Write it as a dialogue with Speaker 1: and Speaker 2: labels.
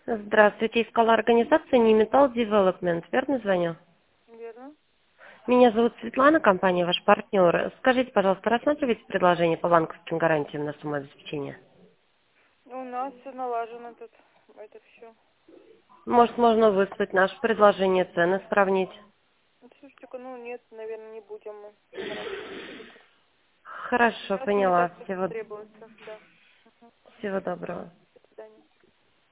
Speaker 1: Здравствуйте, искала организация Nemetal Development. Верно звоню?
Speaker 2: Верно.
Speaker 1: Меня зовут Светлана, компания ваш партнер. Скажите, пожалуйста, рассматриваете предложение по банковским гарантиям на сумму обеспечения?
Speaker 2: У нас все налажено тут, это все.
Speaker 1: Может, можно выслать наше предложение, цены сравнить?
Speaker 2: Слушайте-ка, ну нет, наверное, не будем мы наращивать депозит.
Speaker 1: Хорошо,
Speaker 2: Сейчас мне
Speaker 1: поняла.
Speaker 2: так
Speaker 1: Всего,
Speaker 2: требуется, да.
Speaker 1: всего доброго.